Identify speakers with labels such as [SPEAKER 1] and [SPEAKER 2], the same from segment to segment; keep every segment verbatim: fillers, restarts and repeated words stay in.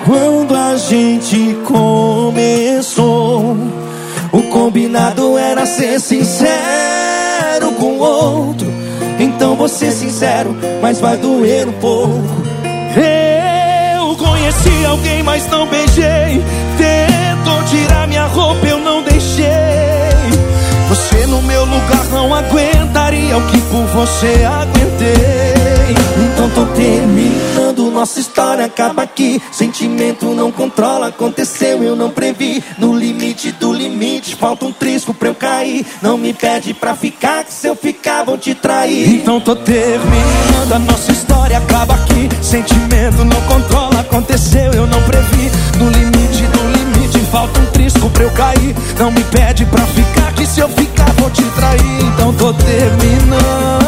[SPEAKER 1] Quando a gente começou, o combinado era ser sincero com o outro. Então vou ser sincero, mas vai doer um pouco. Eu conheci alguém, mas não beijei. Tentou tirar minha roupa, eu não deixei. Você no meu lugar não aguentaria o que por você aguentei. Então tô terminando, nossa história acaba aqui. Sentimento não controla, aconteceu, eu não previ. No limite do limite, falta um trisco pra eu cair. Não me pede pra ficar, que se eu ficar vou te trair. Então tô terminando, a nossa história acaba aqui. Sentimento não controla, aconteceu, eu não previ. No limite do limite, falta um trisco pra eu cair. Não me pede pra ficar, que se eu ficar vou te trair. Então tô terminando.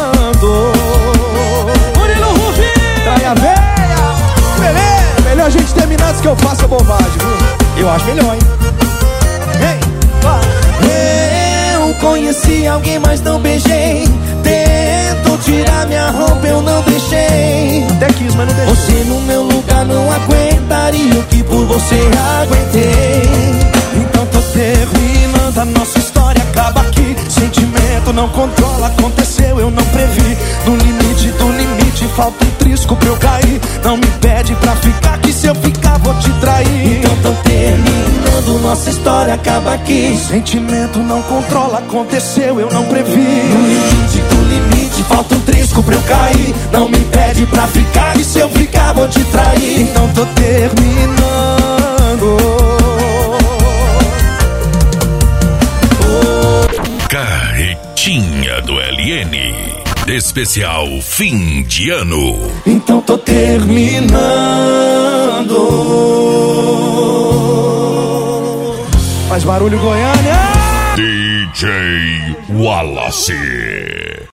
[SPEAKER 2] Murilo Rufino!
[SPEAKER 1] Traia véia! Beleza! Melhor a gente terminar antes que eu faça bobagem, viu? Eu acho melhor, hein? Ei! Eu conheci alguém, mas não beijei. Tentou tirar minha roupa, eu não deixei. Até quis, mas não deixei. Você no meu lugar não aguentaria o que por você aguentei. Então tô terminando, a nossa história acaba aqui. Sentimento não controla, aconteceu, eu não previ. No limite do limite, falta um trisco pra eu cair. Não me pede pra ficar, que se eu ficar vou te trair. Então tô terminando, nossa história acaba aqui. Sentimento não controla, aconteceu, eu não previ. No limite do limite, falta um trisco pra eu cair. Não me pede pra ficar, que se eu ficar vou te trair. Então tô terminando.
[SPEAKER 3] Carretinha do L N, especial fim de ano.
[SPEAKER 1] Então tô terminando. Faz barulho, Goiânia.
[SPEAKER 3] D J Wallace.